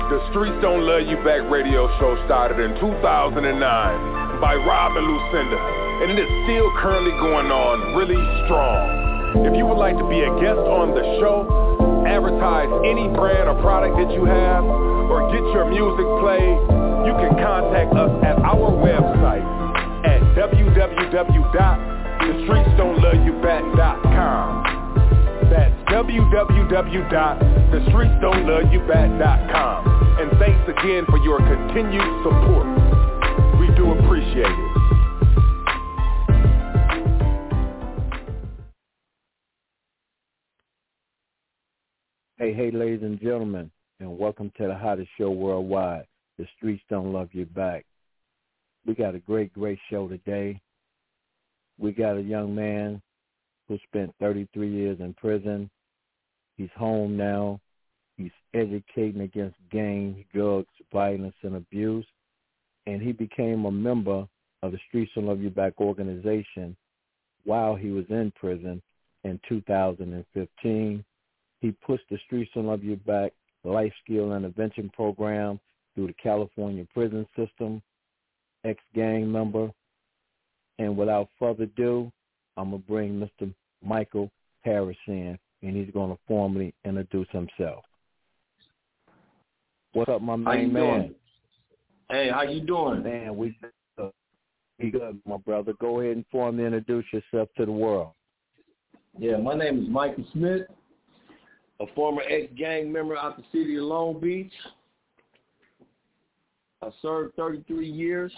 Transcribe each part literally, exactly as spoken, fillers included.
The Streets Don't Love You Back radio show started in two thousand nine by Rob and Lucinda, and it is still currently going on really strong. If you would like to be a guest on the show, advertise any brand or product that you have, or get your music played, you can contact us at our website at w w w dot the streets don't love you back dot com. That's w w w dot the streets don't love you back dot com. And thanks again for your continued support. We do appreciate it. Hey, hey, ladies and gentlemen, and welcome to the hottest show worldwide, The Streets Don't Love You Back. We got a great, great show today. We got a young man who spent thirty-three years in prison. He's home now. He's educating against gang, drugs, violence, and abuse. And he became a member of the Streets Don't Love You Back organization while he was in prison in two thousand fifteen. He pushed the Streets Don't Love You Back life skill intervention program through the California prison system, ex-gang member. And without further ado, I'm going to bring Mister Michael Harris in, and he's going to formally introduce himself. What's up, my how main you man? Doing? Hey, how you doing? Man, we uh, we good, my brother. Go ahead and formally introduce yourself to the world. Yeah, my name is Michael Smith, a former ex-gang member out the city of Long Beach. I served thirty-three years.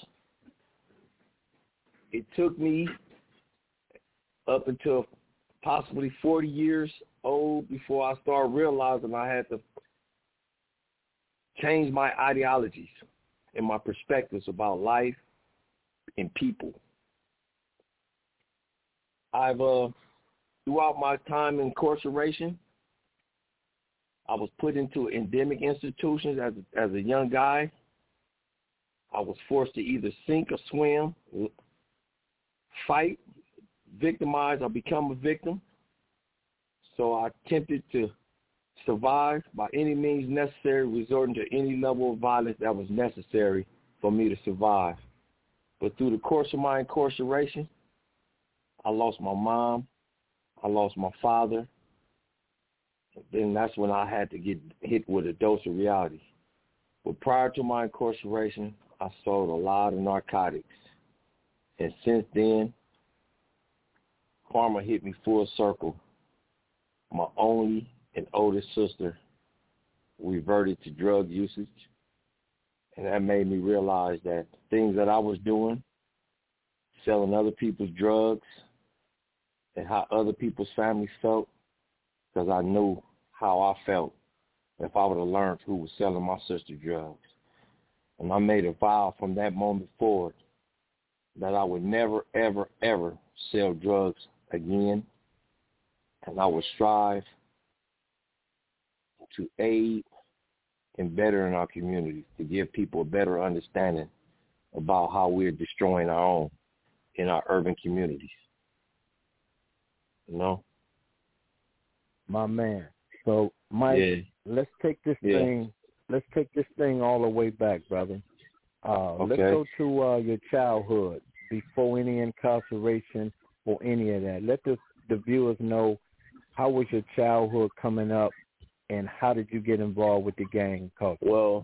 It took me up until possibly forty years old before I started realizing I had to change my ideologies and my perspectives about life and people. I've, uh, throughout my time in incarceration, I was put into endemic institutions as a, as a young guy. I was forced to either sink or swim, fight, victimize, or become a victim. So I attempted to survive by any means necessary, resorting to any level of violence that was necessary for me to survive. But through the course of my incarceration, I lost my mom, I lost my father. Then that's when I had to get hit with a dose of reality. But prior to my incarceration, I sold a lot of narcotics. And since then, karma hit me full circle. My only and oldest sister reverted to drug usage. And that made me realize that the things that I was doing, selling other people's drugs, and how other people's families felt, because I knew how I felt if I would have learned who was selling my sister drugs. And I made a vow from that moment forward that I would never, ever, ever sell drugs again. And I would strive to aid and better in our community, to give people a better understanding about how we're destroying our own in our urban communities. You know? My man. So, Mike, yeah. let's take this yeah. thing. Let's take this thing all the way back, brother. Uh, okay. Let's go to uh, your childhood before any incarceration or any of that. Let the, the viewers know, how was your childhood coming up, and how did you get involved with the gang culture? Well,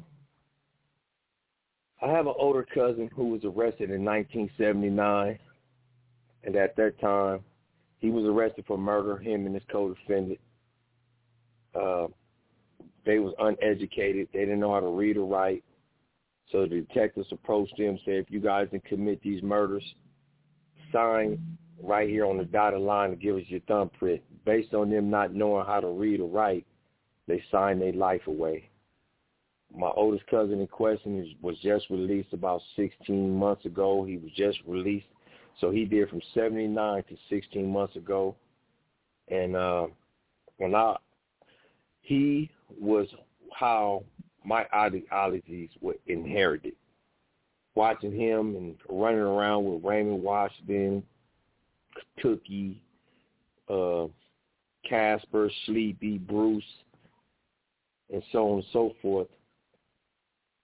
I have an older cousin who was arrested in nineteen seventy-nine, and at that time, he was arrested for murder, him and his co-defendant. Uh, they was uneducated. They didn't know how to read or write. So the detectives approached them, said, if you guys can commit these murders, sign right here on the dotted line to give us your thumbprint. Based on them not knowing how to read or write, they signed their life away. My oldest cousin in question is, was just released about sixteen months ago. He was just released. So he did from seventy-nine to sixteen months ago. And uh, when I, he was how my ideologies were inherited. Watching him and running around with Raymond Washington, Tookie, uh, Casper, Sleepy, Bruce, and so on and so forth,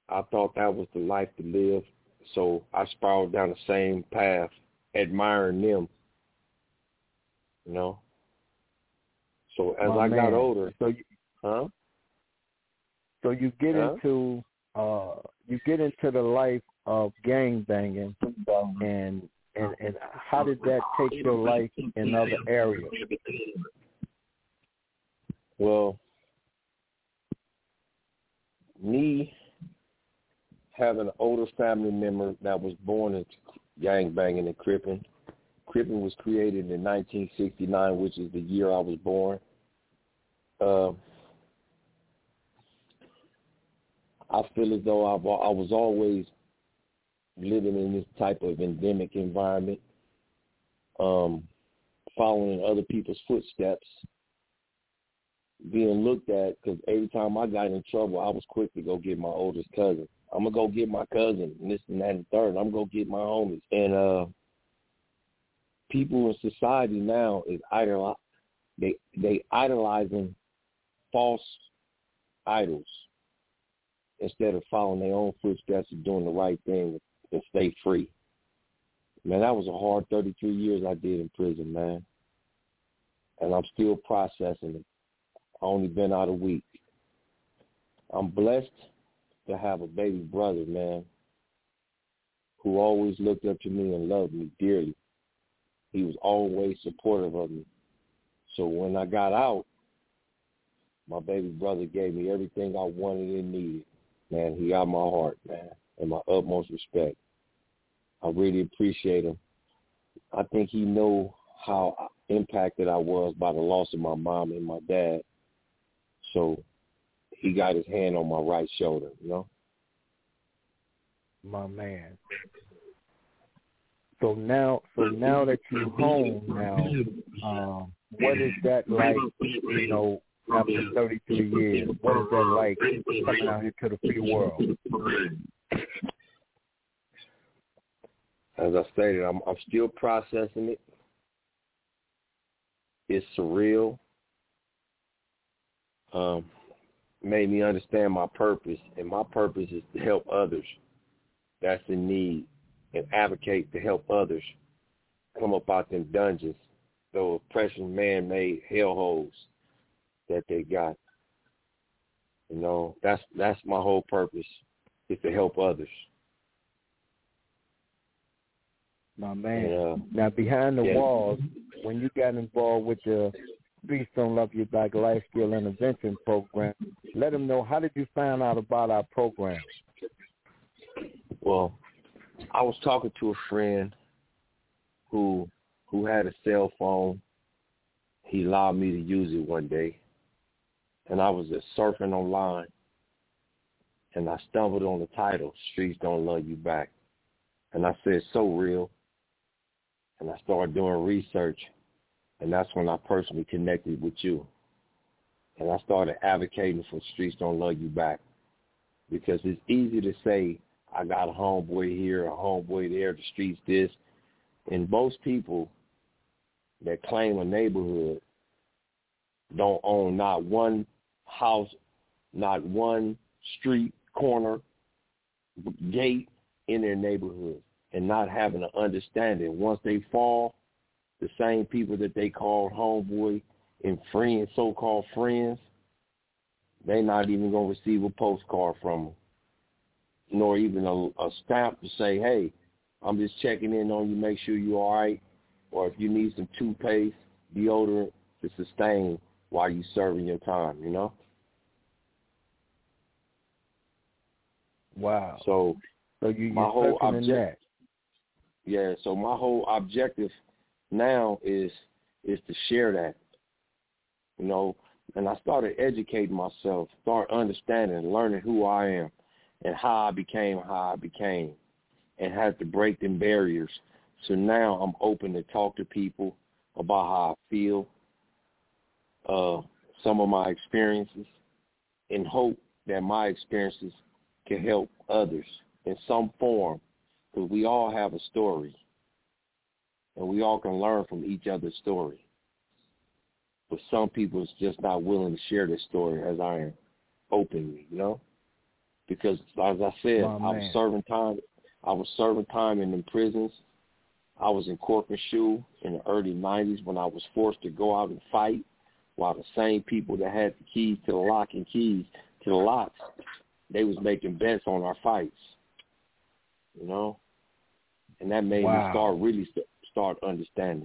I thought that was the life to live, so I spiraled down the same path, admiring them, you know. So as My I man. got older, so you, huh? So you get huh? into uh, you get into the life of gang banging, and and and how did that take your life in other areas? Well, me having an older family member that was born into gang banging and cripping. Cripping was created in nineteen sixty-nine, which is the year I was born. Uh, I feel as though I've, I was always living in this type of endemic environment, um, following other people's footsteps, being looked at, because every time I got in trouble, I was quick to go get my oldest cousin. I'm going to go get my cousin, and this and that and the third. I'm going to go get my homies. And uh, people in society now is idol- they they idolizing false idols instead of following their own footsteps and doing the right thing and stay free. Man, that was a hard thirty-three years I did in prison, man. And I'm still processing it. I only been out a week. I'm blessed to have a baby brother, man, who always looked up to me and loved me dearly. He was always supportive of me. So when I got out, my baby brother gave me everything I wanted and needed. Man, he got my heart, man, and my utmost respect. I really appreciate him. I think he knew how impacted I was by the loss of my mom and my dad. So he got his hand on my right shoulder, you know? My man. So now, so now that you're home now, um, what is that like, you know, after thirty-three years? What is that like coming out here to the free world? As I stated, I'm, I'm still processing it. It's surreal. Um, made me understand my purpose, and my purpose is to help others that's in need and advocate to help others come up out them dungeons, those oppression man-made hellholes that they got. You know, that's that's my whole purpose, is to help others. My man. And, uh, now, behind the yeah. walls, when you got involved with the Streets Don't Love You Back Life Skill Intervention Program, let them know, how did you find out about our program? Well, I was talking to a friend who who had a cell phone. He allowed me to use it one day, and I was just surfing online, and I stumbled on the title, Streets Don't Love You Back. And I said, so real. And I started doing research, and that's when I personally connected with you. And I started advocating for Streets Don't Love You Back, because it's easy to say, I got a homeboy here, a homeboy there, the streets this. And most people that claim a neighborhood don't own not one house, not one street, corner, gate in their neighborhood, and not having an understanding. Once they fall, the same people that they called homeboy and friends, so-called friends, they not even going to receive a postcard from them, nor even a, a stamp to say, hey, I'm just checking in on you, make sure you're all right, or if you need some toothpaste, deodorant to sustain while you're serving your time, you know? Wow. So, so you, my you're whole touching object- in that. Yeah, so my whole objective now is is to share that, you know, and I started educating myself, started understanding, learning who I am and how I became how I became, and had to break them barriers. So now I'm open to talk to people about how I feel, uh, some of my experiences, and hope that my experiences can help others in some form, because we all have a story, and we all can learn from each other's story. But some people is just not willing to share their story as I am openly, you know, because, as I said, oh, I was serving time. I was serving time in them prisons. I was in Corcoran Shoe in the early nineties when I was forced to go out and fight, while the same people that had the keys to the lock and keys to the locks, they was making bets on our fights, you know, and that made wow. me start really st- start understanding,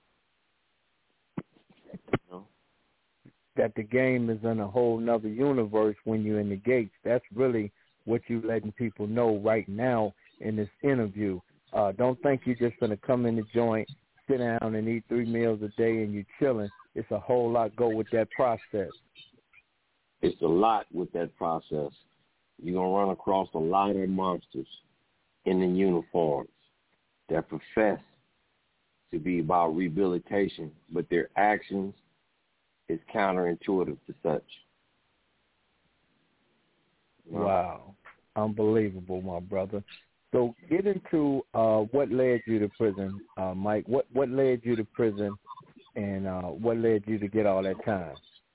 you know, that the game is in a whole nother universe when you're in the gates. That's really what you're letting people know right now in this interview. Uh, don't think you're just going to come in the joint, sit down and eat three meals a day and you're chilling. It's a whole lot go with that process. It's a lot with that process. You're going to run across a lot of monsters in the uniforms that profess to be about rehabilitation, but their actions is counterintuitive to such. You know? Wow. Unbelievable, my brother. So get into uh, what led you to prison, uh, Mike. What what led you to prison, and uh, what led you to get all that time?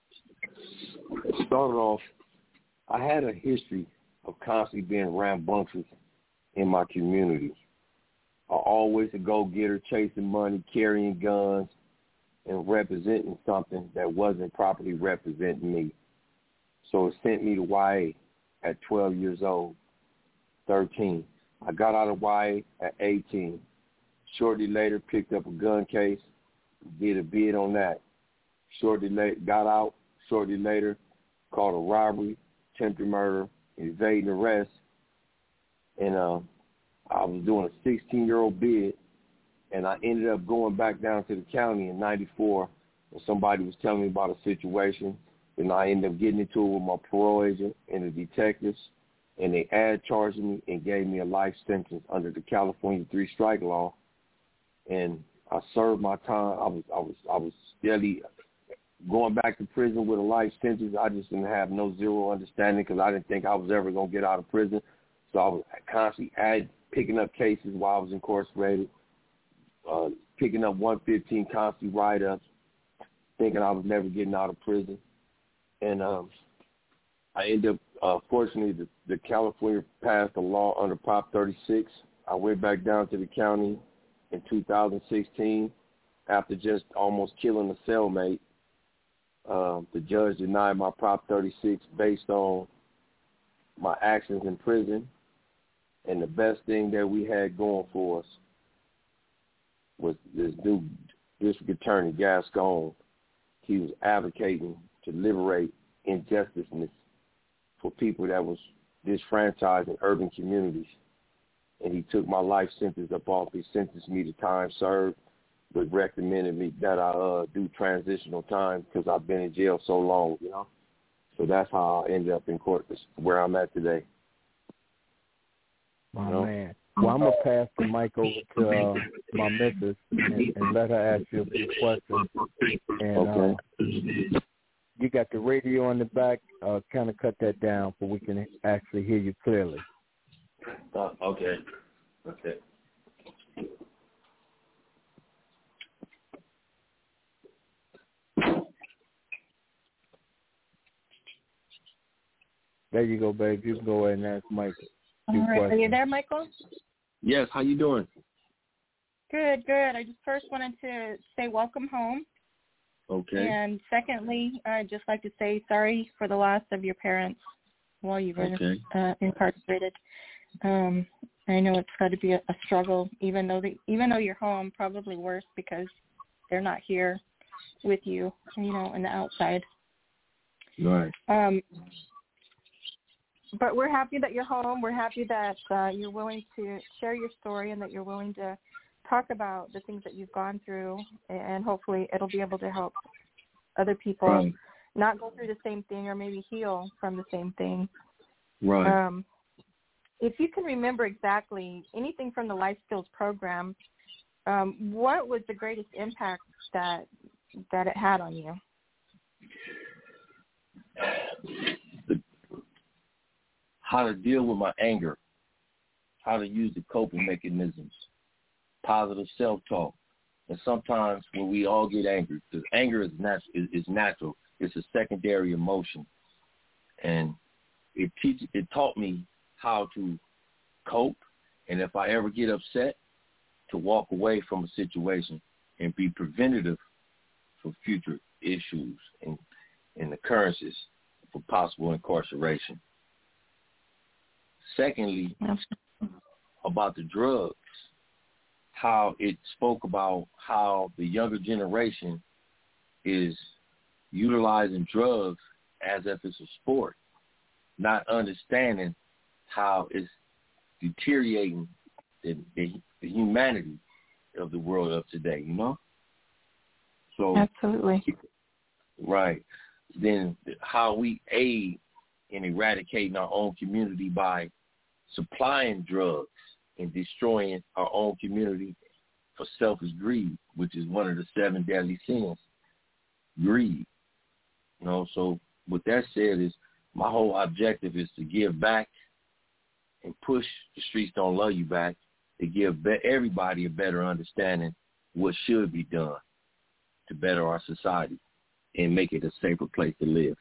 It started off, I had a history of constantly being rambunctious in my community. I always a go-getter, chasing money, carrying guns, and representing something that wasn't properly representing me. So it sent me to Y A at twelve years old, thirteen. I got out of Y A at eighteen. Shortly later, picked up a gun case, did a bid on that. Shortly later, got out. Shortly later, caught a robbery, attempted murder, evading arrest, and uh, I was doing a sixteen-year-old bid, and I ended up going back down to the county in ninety-four, and somebody was telling me about a situation, and I ended up getting into it with my parole agent and the detectives, and they ad charged me and gave me a life sentence under the California three-strike law, and I served my time. I was I was I was steadily going back to prison with a life sentence. I just didn't have no zero understanding because I didn't think I was ever going to get out of prison. So I was constantly ad, picking up cases while I was incarcerated, uh, picking up one fifteen constantly write-ups, thinking I was never getting out of prison. And um, I ended up, uh, fortunately, the, the California passed a law under Prop thirty-six. I went back down to the county in two thousand sixteen after just almost killing a cellmate. Uh, the judge denied my Prop thirty-six based on my actions in prison. And the best thing that we had going for us was this new district attorney, Gascon. He was advocating to liberate injusticeness for people that was disfranchised in urban communities. And he took my life sentence up off. He sentenced me to time served, but recommended me that I uh, do transitional time because I've been in jail so long, you know. So that's how I ended up in court, where I'm at today. My you know? man. Well, I'm going to pass the mic over to uh, my missus and, and let her ask you a few questions. And okay. uh, you got the radio on the back. Uh, kind of cut that down so we can actually hear you clearly. Uh, okay. Okay. There you go, babe. You can go ahead and ask Mike. All right. Questions. Are you there, Michael? Yes. How you doing? Good, good. I just first wanted to say welcome home. Okay. And secondly, I'd just like to say sorry for the loss of your parents while you were okay. uh, incarcerated. Um, I know it's got to be a, a struggle, even though the, even though you're home, probably worse because they're not here with you, you know, on the outside. Right. Um, but we're happy that you're home. We're happy that uh, you're willing to share your story and that you're willing to talk about the things that you've gone through, and hopefully it'll be able to help other people right. not go through the same thing or maybe heal from the same thing. Right. Um, if you can remember exactly anything from the Life Skills program, um, what was the greatest impact that that it had on you? The, how to deal with my anger, how to use the coping mechanisms, positive self-talk. And sometimes when we all get angry, because anger is, nat- is, is natural, it's a secondary emotion. And it teach, it taught me how to cope, and if I ever get upset, to walk away from a situation and be preventative for future issues and, and occurrences for possible incarceration. Secondly, about the drugs, how it spoke about how the younger generation is utilizing drugs as if it's a sport, not understanding how it's deteriorating the, the, the humanity of the world of today, you know? So absolutely. Right. Then how we aid in eradicating our own community by supplying drugs and destroying our own community for selfish greed, which is one of the seven deadly sins, greed. You know, so with that said, is my whole objective is to give back and push the Streets Don't Love You back, to give be- everybody a better understanding what should be done to better our society and make it a safer place to live.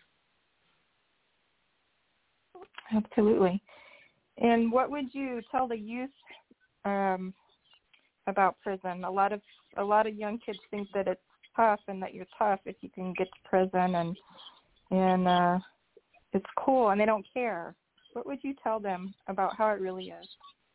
Absolutely. And what would you tell the youth um, about prison? A lot of a lot of young kids think that it's tough and that you're tough if you can get to prison, and and uh, it's cool, and they don't care. What would you tell them about how it really is?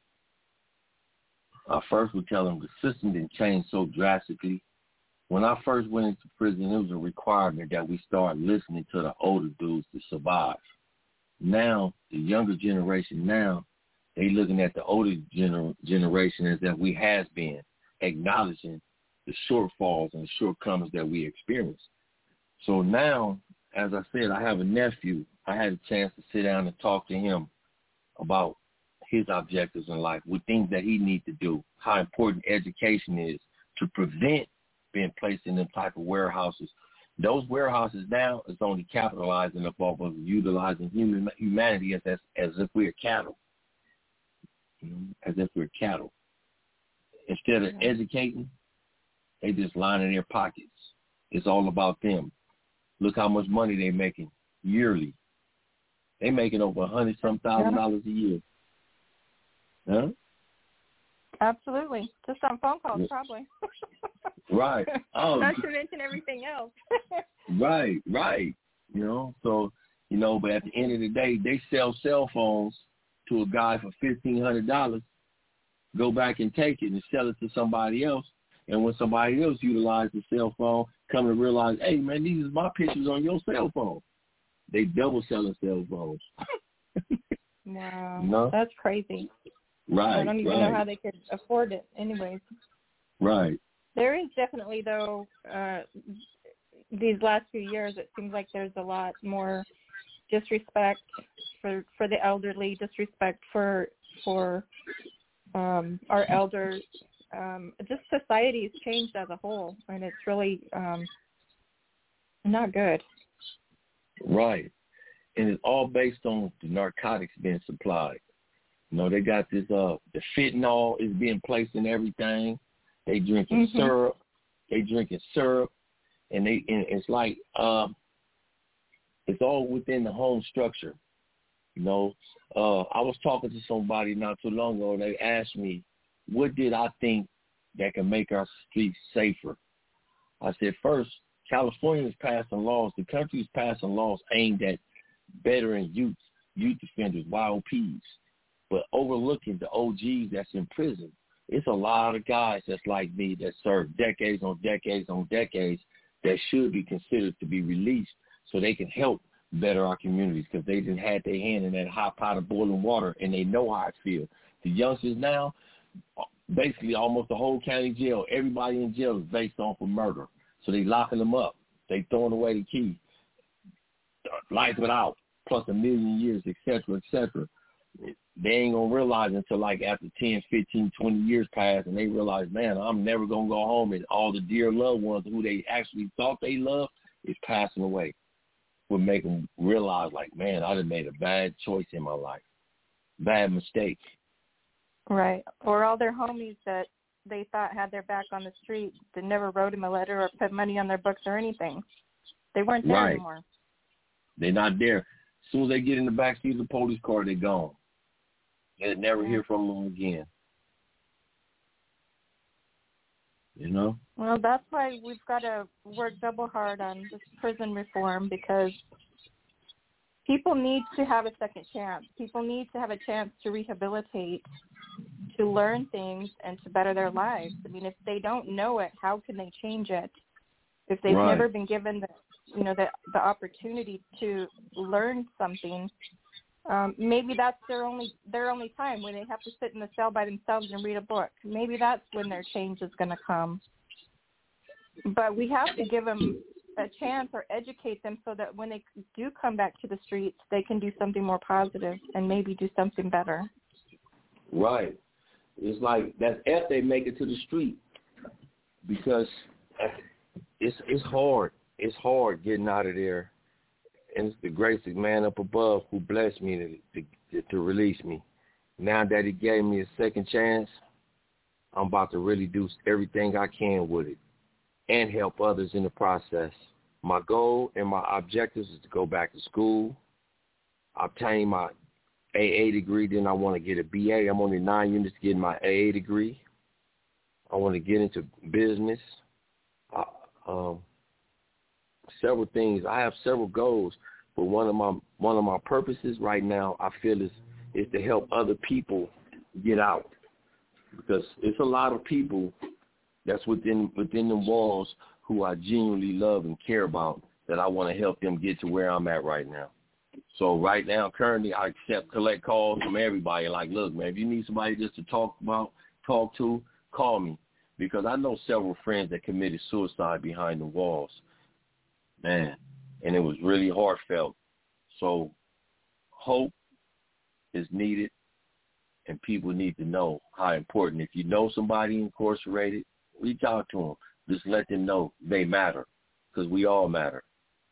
I first would tell them the system didn't change so drastically. When I first went into prison, it was a requirement that we start listening to the older dudes to survive. Now, the younger generation now, they looking at the older gener- generation as that we has been, acknowledging the shortfalls and the shortcomings that we experience. So now, as I said, I have a nephew. I had a chance to sit down and talk to him about his objectives in life, with things that he needs to do, how important education is to prevent being placed in them type of warehouses. Those warehouses now is only capitalizing upon of utilizing human humanity as, as as if we're cattle, you know, as if we're cattle. Instead of educating, they just lining their pockets. It's all about them. Look how much money they're making yearly. They making over a hundred some thousand dollars a year. Huh? Absolutely. Just on phone calls, probably. Right. Oh, not to mention everything else. Right, right. You know, so, you know, but at the end of the day, they sell cell phones to a guy for fifteen hundred dollars, go back and take it and sell it to somebody else. And when somebody else utilizes the cell phone, come to realize, hey, man, these is my pictures on your cell phone. They double selling cell phones. Wow. No? That's crazy. Right, I don't even right. know how they could afford it anyways. Right. There is definitely, though, uh, these last few years, it seems like there's a lot more disrespect for for the elderly, disrespect for for um, our elders. Um, just society has changed as a whole, and it's really um, not good. Right. And it's all based on the narcotics being supplied. You know, they got this, uh, the fentanyl is being placed in everything. They drinking mm-hmm. syrup. They drinking syrup. And they, and it's like, um, it's all within the home structure. You know, uh, I was talking to somebody not too long ago, and they asked me, what did I think that can make our streets safer? I said, first, California is passing laws. The country is passing laws aimed at bettering youth, youth offenders, Y O Ps, but overlooking the O Gs that's in prison. It's a lot of guys that's like me that served decades on decades on decades that should be considered to be released so they can help better our communities, because they didn't have their hand in that hot pot of boiling water and they know how it feels. The youngsters now, basically almost the whole county jail, everybody in jail is based off of murder. So they locking them up. They throwing away the key. Life without, plus a million years, et cetera, et cetera. They ain't going to realize until like after ten, fifteen, twenty years pass, and they realize, man, I'm never going to go home, and all the dear loved ones who they actually thought they loved is passing away. Would make them realize, like, man, I done made a bad choice in my life. Bad mistake. Right. Or all their homies that they thought had their back on the street that never wrote them a letter or put money on their books or anything. They weren't there right. anymore. They're not there. As soon as they get in the backseat of the police car, they're gone. They'll never hear from them again. You know? Well, that's why we've got to work double hard on this prison reform, because people need to have a second chance. People need to have a chance to rehabilitate, to learn things, and to better their lives. I mean, if they don't know it, how can they change it? If they've Right. never been given the, you know, the the opportunity to learn something, um, maybe that's their only their only time, when they have to sit in the cell by themselves and read a book. Maybe that's when their change is going to come. But we have to give them a chance, or educate them, so that when they do come back to the streets, they can do something more positive and maybe do something better. Right. It's like that's if they make it to the street, because it's it's hard. It's hard getting out of there, and it's the grace of man up above who blessed me to, to to release me. Now that he gave me a second chance, I'm about to really do everything I can with it and help others in the process. My goal and my objectives is to go back to school, obtain my A A degree, then I want to get a B A. I'm only nine units to get my A A degree. I want to get into business. Uh, um, several things. I have several goals, but one of my one of my purposes right now, I feel is is to help other people get out, because it's a lot of people that's within within the walls who I genuinely love and care about, that I want to help them get to where I'm at right now. So right now, currently, I accept collect calls from everybody. Like, look, man, if you need somebody just to talk about, talk to, call me, because I know several friends that committed suicide behind the walls, man, and it was really heartfelt. So hope is needed, and people need to know how important. If you know somebody incarcerated, reach out to them. Just let them know they matter, because we all matter.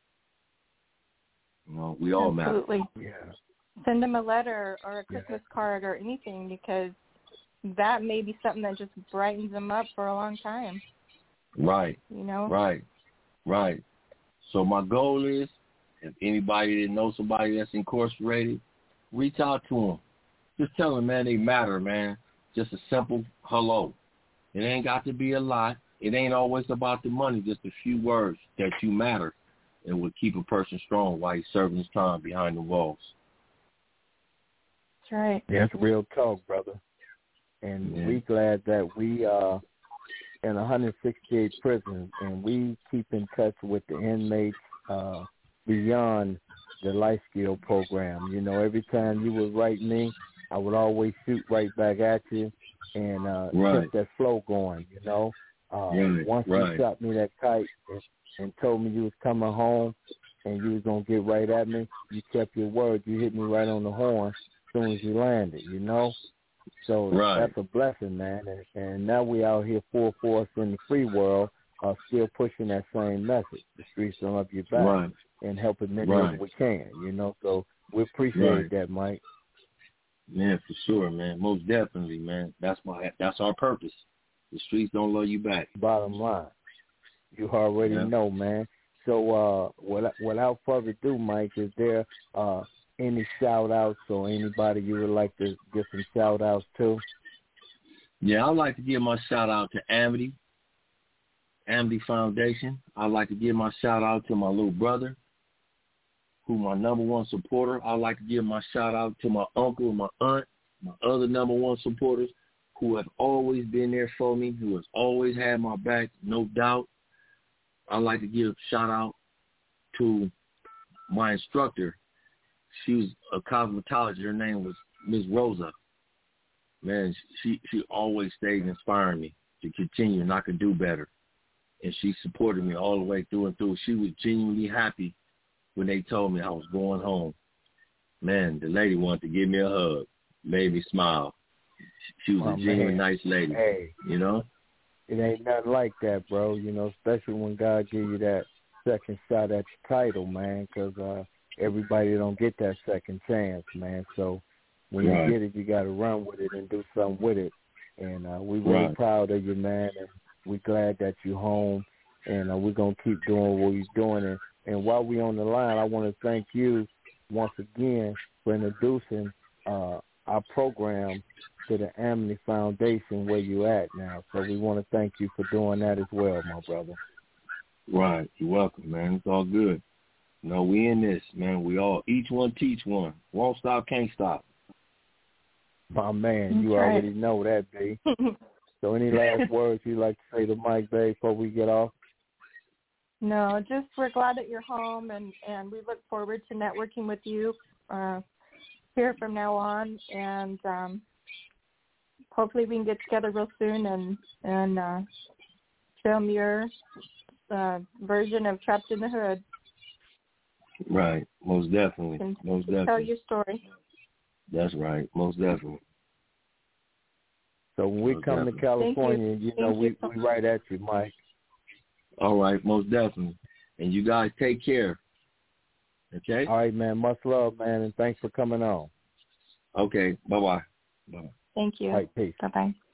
You know, we all Absolutely. matter. Yeah. Send them a letter or a Christmas yeah. card or anything, because that may be something that just brightens them up for a long time. Right. You know? Right. Right. So my goal is, if anybody that knows somebody that's incarcerated, reach out to them. Just tell them, man, they matter, man. Just a simple hello. It ain't got to be a lot. It ain't always about the money. Just a few words that you matter, and will keep a person strong while he's serving his time behind the walls. That's right. That's real talk, brother. And yeah. we glad that we are in one hundred sixty-eight prisons, and we keep in touch with the inmates uh, beyond the life skill program. You know, every time you would write me, I would always shoot right back at you and uh, right. keep that flow going, you know. Uh, right. Once right. you shot me that kite and, and told me you was coming home and you was going to get right at me, you kept your word. You hit me right on the horn as soon as you landed, you know. So right. that's a blessing, man. And, and now we out here full force in the free world, uh, still pushing that same message. The streets don't love you back, right. and helping many right. as we can, you know. So we appreciate right. that, Mike. Yeah, for sure, man. Most definitely, man. That's my that's our purpose. The streets don't love you back. Bottom line, you already yeah. know, man. So uh, without, without further ado, Mike, is there uh, any shout-outs or anybody you would like to give some shout-outs to? Yeah, I'd like to give my shout-out to Amity, Amity Foundation. I'd like to give my shout-out to my little brother, who my number one supporter. I'd like to give my shout-out to my uncle and my aunt, my other number one supporters, who have always been there for me, who has always had my back, no doubt. I'd like to give a shout-out to my instructor. She was a cosmetologist. Her name was Miz Rosa. Man, she, she always stayed inspiring me to continue, and I could do better. And she supported me all the way through and through. She was genuinely happy when they told me I was going home. Man, the lady wanted to give me a hug, made me smile. She was oh, a genuine, man. nice lady, hey, you know? It ain't nothing like that, bro, you know, especially when God give you that second shot at your title, man, because uh, everybody don't get that second chance, man. So when right. you get it, you got to run with it and do something with it. And uh, we're really right. proud of you, man, and we're glad that you're home, and uh, we're going to keep doing what we're doing. And, and while we're on the line, I want to thank you once again for introducing uh, our program to the Amity Foundation where you at now. So we want to thank you for doing that as well, my brother. Right. You're welcome, man. It's all good. No, we in this, man. We all, each one teach one. Won't stop, can't stop. My man, you That's right. already know that, B. So any last words you'd like to say to Mike Bay before we get off? No, just we're glad that you're home, and, and we look forward to networking with you uh, here from now on, and um, hopefully we can get together real soon and, and uh, film your uh, version of Trapped in the Hood. Right, most definitely, And most definitely. Tell your story. That's right, most definitely. So when we most come definitely. to California, you. you know, Thank we, you so we right at you, Mike. All right, most definitely. And you guys take care. Okay? All right, man. Much love, man, and thanks for coming on. Okay, bye-bye. Bye-bye. Thank you. All right, peace. Bye-bye.